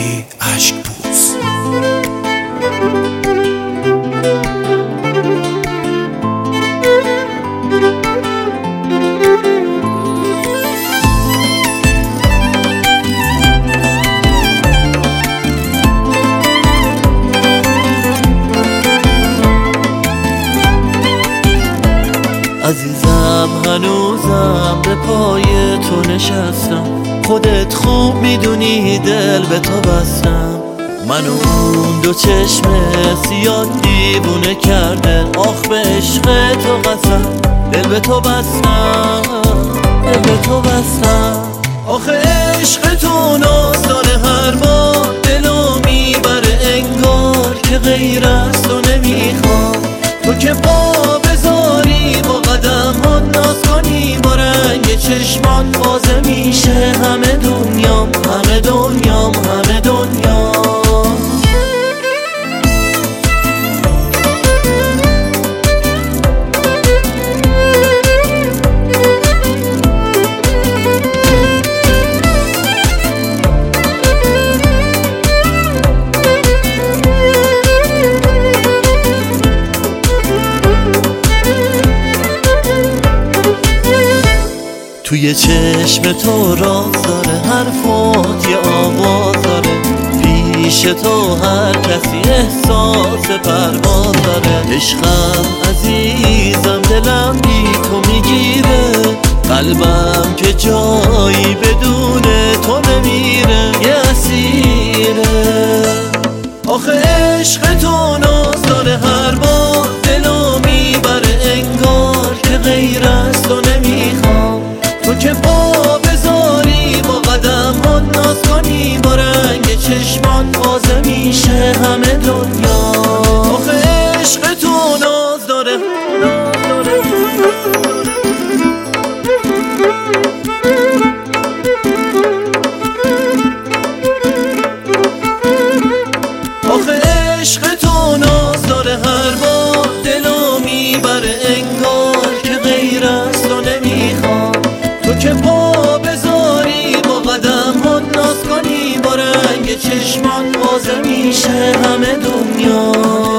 علی اشک‌پوست. عزیزم هنوزم به پای تو نشستم، خودت خوب میدونی دل به تو بستم. منو اون دو چشم سیاه دیوونه کرده، آخ به عشق تو قسم دل به تو بستم، دل به تو بستم. آخه عشق تو ناز داره هر بار دلو میبره، انگار که غیر از تو نمیخوام. تو که پا بذاری با قدم ها ناز کنی، با رنگ چشمان بازه میشه همه دنیام، همه دنیام، همه دنیام. توی چشم تو راز داره، حرفات یه آواز داره، پیش تو هر کسی احساس پرواز داره. عشقم عزیزم دلم بی تو میگیره، قلبم که جایی بدون تو نمیره، یه اسیره. آخه عشق تو ناز داره هر بار دلو میبره، انگار که غیر از تو نمیخوام. تو که پا بذاری با قدم ها ناز کنی، با رنگ چشمان بازه میشه همه دنیا. آخه عشق تو ناز داره، آخه عشق تو ناز داره هر بار دلو میبره، انگار که غیر از تو نمیخوام. تو که پا بذاری با قدم ها ناز کنی، با رنگ چشمان بازه میشه همه دنیا.